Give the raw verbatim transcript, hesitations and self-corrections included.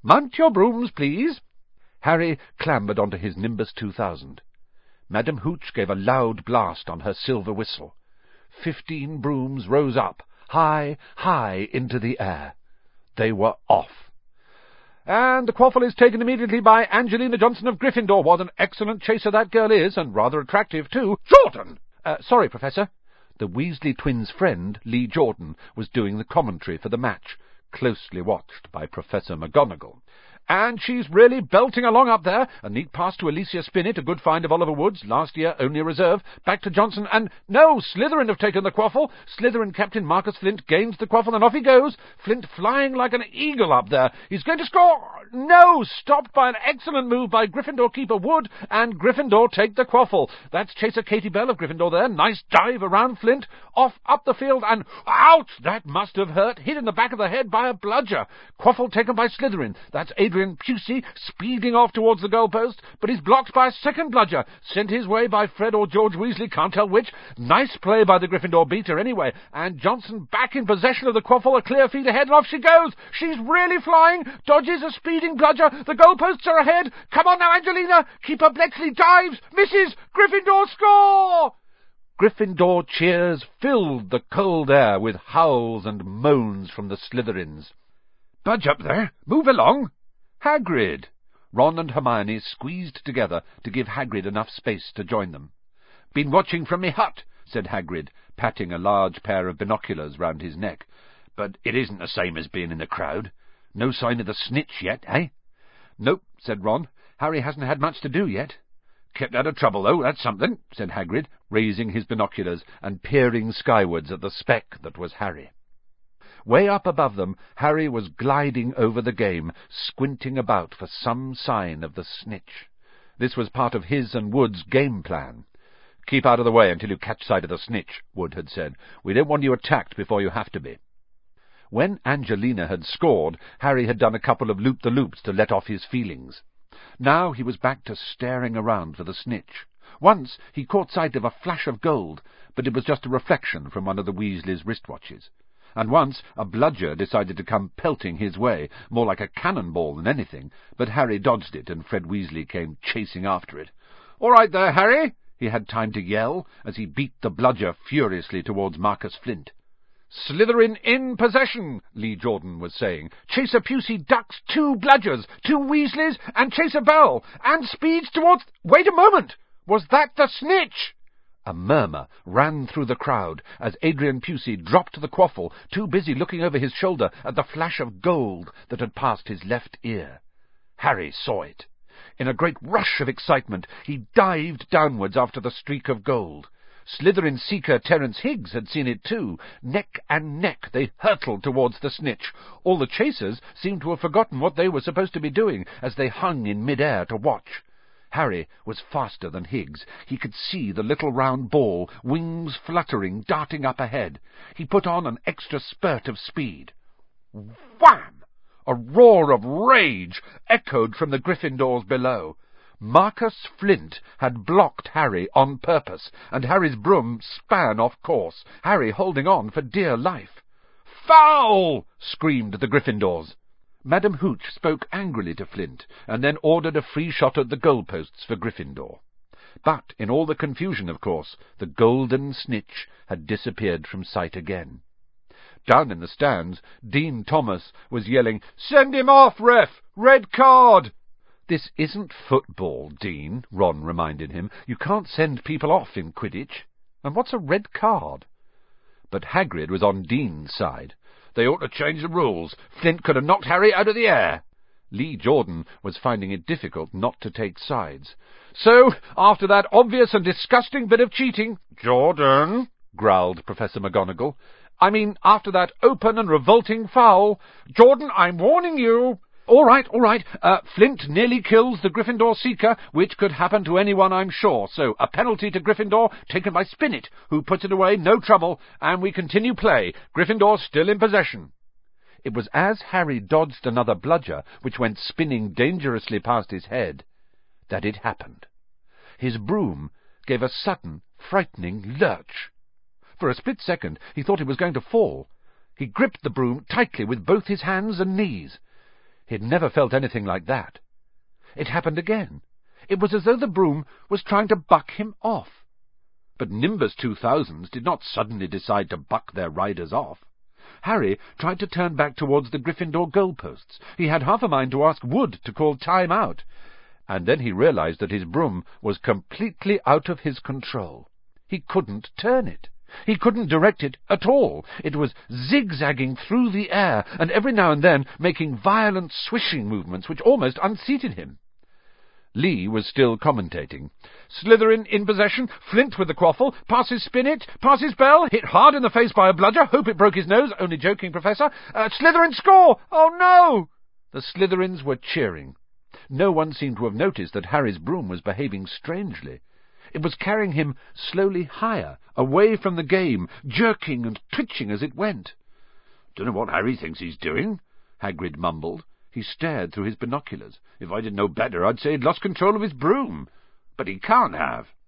Mount your brooms, please." Harry clambered onto his Nimbus two thousand. Madame Hooch gave a loud blast on her silver whistle. Fifteen brooms rose up, high, high into the air. They were off. "And the quaffle is taken immediately by Angelina Johnson of Gryffindor. What an excellent chaser that girl is, and rather attractive, too." "Jordan!" Uh, sorry, Professor." The Weasley twins' friend, Lee Jordan, was doing the commentary for the match, closely watched by Professor McGonagall. "And she's really belting along up there. A neat pass to Alicia Spinnet, a good find of Oliver Woods, last year only a reserve. Back to Johnson, and no, Slytherin have taken the quaffle. Slytherin captain Marcus Flint gains the quaffle, and off he goes. Flint flying like an eagle up there. He's going to score. No, stopped by an excellent move by Gryffindor keeper Wood, and Gryffindor take the quaffle. That's chaser Katie Bell of Gryffindor there. Nice dive around Flint, off up the field, and ouch! That must have hurt. Hit in the back of the head by a bludger. Quaffle taken by Slytherin. That's Adrian Pusey speeding off towards the goalpost, but he's blocked by a second bludger, sent his way by Fred or George Weasley, can't tell which. Nice play by the Gryffindor beater anyway, and Johnson back in possession of the quaffle, a clear feed ahead, and off she goes. She's really flying, dodges a speeding bludger, the goalposts are ahead. Come on now, Angelina! Keeper Bletchley dives, misses, Gryffindor score! Gryffindor cheers filled the cold air with howls and moans from the Slytherins. "Budge up there! Move along!" "Hagrid!" Ron and Hermione squeezed together to give Hagrid enough space to join them. "Been watching from me hut," said Hagrid, patting a large pair of binoculars round his neck. "But it isn't the same as being in the crowd. No sign of the snitch yet, eh?" "Nope," said Ron. "Harry hasn't had much to do yet." "Kept out of trouble, though, that's something," said Hagrid, raising his binoculars and peering skywards at the speck that was Harry. Way up above them, Harry was gliding over the game, squinting about for some sign of the snitch. This was part of his and Wood's game plan. "Keep out of the way until you catch sight of the snitch," Wood had said. "We don't want you attacked before you have to be." When Angelina had scored, Harry had done a couple of loop-the-loops to let off his feelings. Now he was back to staring around for the snitch. Once he caught sight of a flash of gold, but it was just a reflection from one of the Weasleys' wristwatches. And once a bludger decided to come pelting his way, more like a cannonball than anything, but Harry dodged it, and Fred Weasley came chasing after it. "All right there, Harry!" he had time to yell, as he beat the bludger furiously towards Marcus Flint. "Slytherin in possession," Lee Jordan was saying. "Chaser Pusey ducks two bludgers, two Weasleys, and Chaser Bell, and speeds towards— Wait a moment! Was that the snitch?" A murmur ran through the crowd as Adrian Pusey dropped the quaffle, too busy looking over his shoulder at the flash of gold that had passed his left ear. Harry saw it. In a great rush of excitement, he dived downwards after the streak of gold. Slytherin seeker Terence Higgs had seen it too. Neck and neck they hurtled towards the snitch. All the chasers seemed to have forgotten what they were supposed to be doing as they hung in mid-air to watch. Harry was faster than Higgs. He could see the little round ball, wings fluttering, darting up ahead. He put on an extra spurt of speed. Wham! A roar of rage echoed from the Gryffindors below. Marcus Flint had blocked Harry on purpose, and Harry's broom span off course, Harry holding on for dear life. "Foul!" screamed the Gryffindors. Madame Hooch spoke angrily to Flint, and then ordered a free shot at the goalposts for Gryffindor. But, in all the confusion, of course, the golden snitch had disappeared from sight again. Down in the stands, Dean Thomas was yelling, "Send him off, ref! Red card!" "This isn't football, Dean," Ron reminded him. "You can't send people off in Quidditch. And what's a red card?" But Hagrid was on Dean's side. "They ought to change the rules. Flint could have knocked Harry out of the air." Lee Jordan was finding it difficult not to take sides. "So, after that obvious and disgusting bit of cheating—" "Jordan," growled Professor McGonagall. "I mean, after that open and revolting foul—" "Jordan, I'm warning you." "All right, all right. Uh, Flint nearly kills the Gryffindor seeker, which could happen to anyone, I'm sure. So, a penalty to Gryffindor, taken by Spinnet, who puts it away, no trouble, and we continue play. Gryffindor still in possession." It was as Harry dodged another bludger, which went spinning dangerously past his head, that it happened. His broom gave a sudden, frightening lurch. For a split second, he thought it was going to fall. He gripped the broom tightly with both his hands and knees. He had never felt anything like that. It happened again. It was as though the broom was trying to buck him off. But Nimbus two thousands did not suddenly decide to buck their riders off. Harry tried to turn back towards the Gryffindor goalposts. He had half a mind to ask Wood to call time out, and then he realized that his broom was completely out of his control. He couldn't turn it. He couldn't direct it at all. It was zigzagging through the air, and every now and then making violent swishing movements which almost unseated him. Lee was still commentating. Slytherin in possession, Flint with the quaffle, passes Spinnet, passes Bell, hit hard in the face by a bludger, hope it broke his nose, only joking, Professor. Uh, Slytherin score! Oh no! The Slytherins were cheering. No one seemed to have noticed that Harry's broom was behaving strangely. It was carrying him slowly higher, away from the game, jerking and twitching as it went. "Don't know what Harry thinks he's doing," Hagrid mumbled. He stared through his binoculars. "If I didn't know better, I'd say he'd lost control of his broom. But he can't have."